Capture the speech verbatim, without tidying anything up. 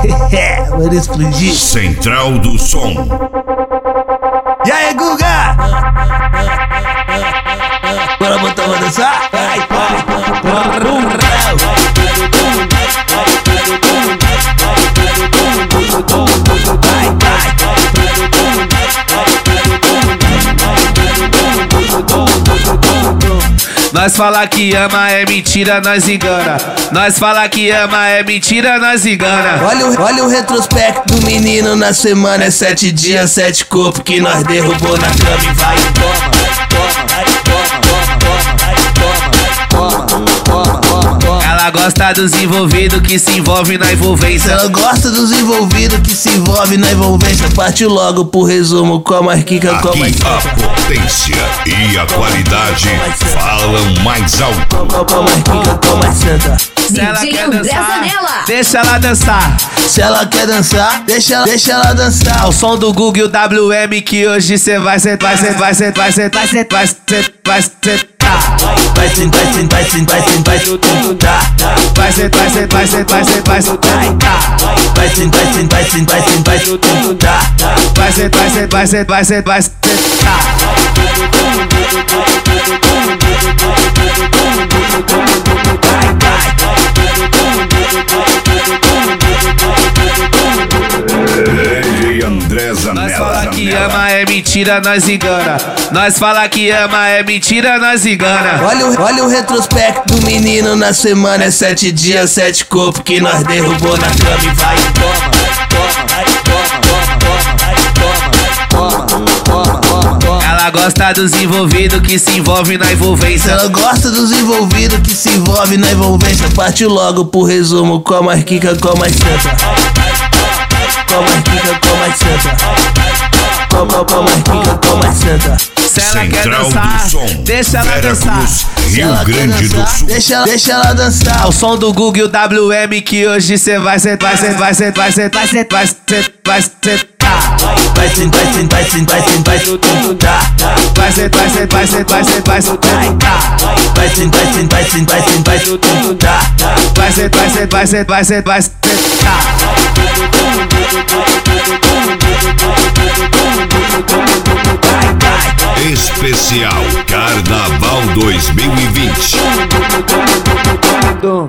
Mano, explodir. Central do Som. E aí, Guga? Bora botar pra dançar? Vai, vai. Nós fala que ama é mentira, nós engana. Nós fala que ama é mentira, nós engana. Olha o, olha o retrospecto do menino na semana. É sete dias, sete corpos que nós derrubou na cama e vai e toma, toma, toma, toma, toma, toma. Ela gosta dos envolvidos que se envolve na envolvência. Ela gosta dos envolvidos que se envolve na envolvência. Partiu logo pro resumo com a marquica, com a Aqui a potência e a qualidade falam mais alto. Com a marquica, com a senta. Se ela quer dançar, deixa ela dançar. Se ela quer dançar, deixa ela, deixa ela dançar. Ao som do Google e o W M que hoje cê vai sentar, vai sentar, vai sentar, vai sentar, vai sentar, vai sentar, vai sentar. Vai sentar, vai sentar, vai sentar, vai sentar. Vai sentar, vai sentar, vai sentar, vai sentar, vai sentar. Vai sentar, vai sentar, vai sentar, vai sentar. Vai sentar, vai sentar, vai sentar, vai sentar, vai sentar. Nós fala que ama é mentira, nós engana. Nós fala que ama é mentira, nós engana. Olha o, olha o retrospecto do menino na semana. É sete dias, sete corpos que nós derrubou na cama e vai e toma, toma, toma, toma, toma, toma. Ela gosta dos envolvidos que se envolve na envolvência. Ela gosta dos envolvidos que se envolve na envolvência. Partiu logo pro resumo com a marquica, com a senta. Com a marquica, com a senta. Com a marquica, com a senta. Se ela Central quer dançar, do Som, deixa ela Vera dançar. Cruz, Se Rio ela quer Grande do dançar, Sul. deixa ela, deixa ela dançar. Ao som do Google e o W M que hoje cê vai sentar, vai sentar, vai sentar, vai sentar, vai sentar, vai sentar, vai sentar. Vai sentar, vai sentar, vai sentar, vai sentar. Vai sentar, vai sentar, vai sentar, vai sentar, vai sentar. Vai sentar, vai sentar, vai sentar, vai sentar. Vai sentar, vai sentar, vai sentar, vai sentar, vai sentar. Especial Carnaval dois mil e vinte.